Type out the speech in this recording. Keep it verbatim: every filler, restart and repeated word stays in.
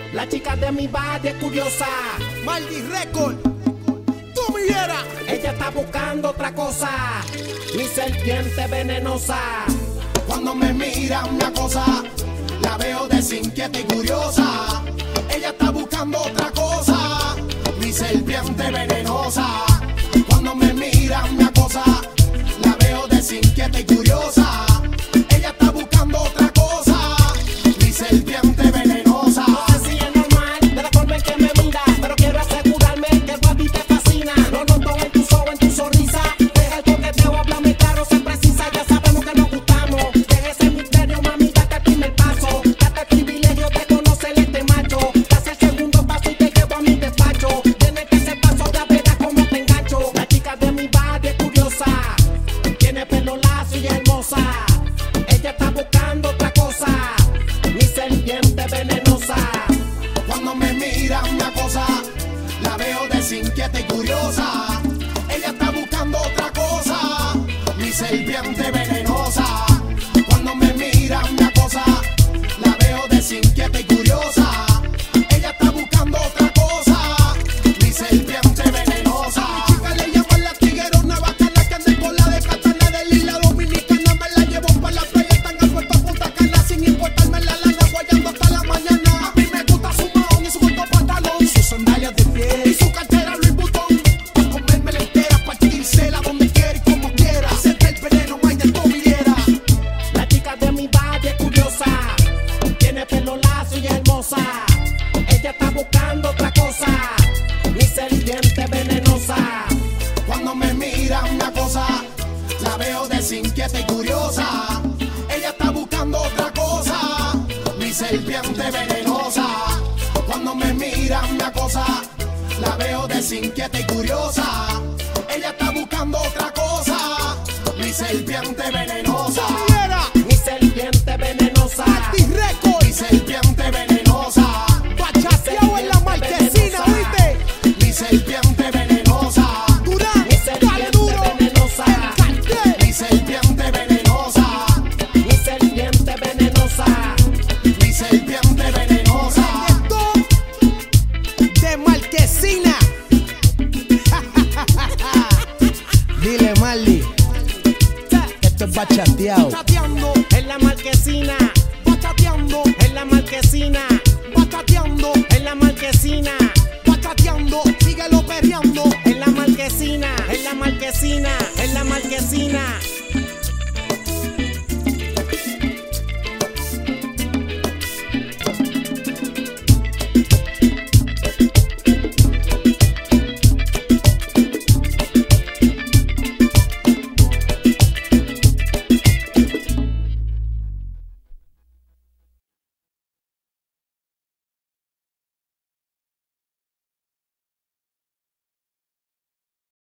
La chica de mi barrio es curiosa. Maldi Record, tú me vieras. Ella está buscando otra cosa. Mi serpiente venenosa. Cuando me mira una cosa, la veo desinquieta y curiosa. Ella está buscando otra cosa. Mi serpiente venenosa. Cuando me mira una cosa, la veo desinquieta y curiosa. Ella está buscando otra cosa. Mi serpiente venenosa. No sé si es normal de la forma en que me mira, pero quiero asegurarme que el baby te fascina. Lo noto en tu ojos, en tu sonrisa. Deja el coqueteo, háblame claro, se precisa. Ya sabemos que nos gustamos. Deja ese misterio, mami, date el primer paso. Date el privilegio de conocer este macho. Date el segundo paso y te llevo a mi despacho. Tienes que ese paso, ya verás cómo te engancho. La chica de mi barrio es curiosa. Tiene pelo lacio y hermosa. Ella está buscando otra cosa. Mi serpiente venenosa. Cuando me mira una cosa, la veo desinquieta y curiosa. Ella está buscando otra cosa. Mi serpiente venenosa. Cuando me mira una cosa, la veo desinquieta y curiosa. Ella está buscando otra cosa. Mi serpiente venenosa. A mi chica le llaman la tiguerona bacana, que anda con la de katana de lila dominicana. Me la llevo pa' la playa, están a Puerto Punta Cana, sin importarme la lana, guayando hasta la mañana. A mí me gusta su mahón y su corto pantalón, sus sandalias de piel y su cartera Louis Vuitton. Pa' comérmela entera, partírsela donde quiera y como quiera. Hacerte el veneno, más de tobiliera. La chica de mi barrio es curiosa. Tiene pelo lacio y hermosa. Ella está buscando otra cosa. Mi serpiente venenosa. Cuando me mira una cosa, la veo desinquieta y curiosa. Ella está buscando otra cosa. Mi serpiente venenosa. Cuando me mira una cosa, la veo desinquieta y curiosa. Ella está buscando otra cosa. Mi serpiente venenosa. Mi serpiente venenosa. Mi serpiente venenosa. Bachateado en la marquesina, ¿viste? Mi serpiente venenosa. Durán, Mi serpiente dale duro. venenosa. Mi serpiente venenosa. Mi serpiente venenosa. Mi serpiente venenosa. De marquesina. Dile, Marley, que esto es bachateado.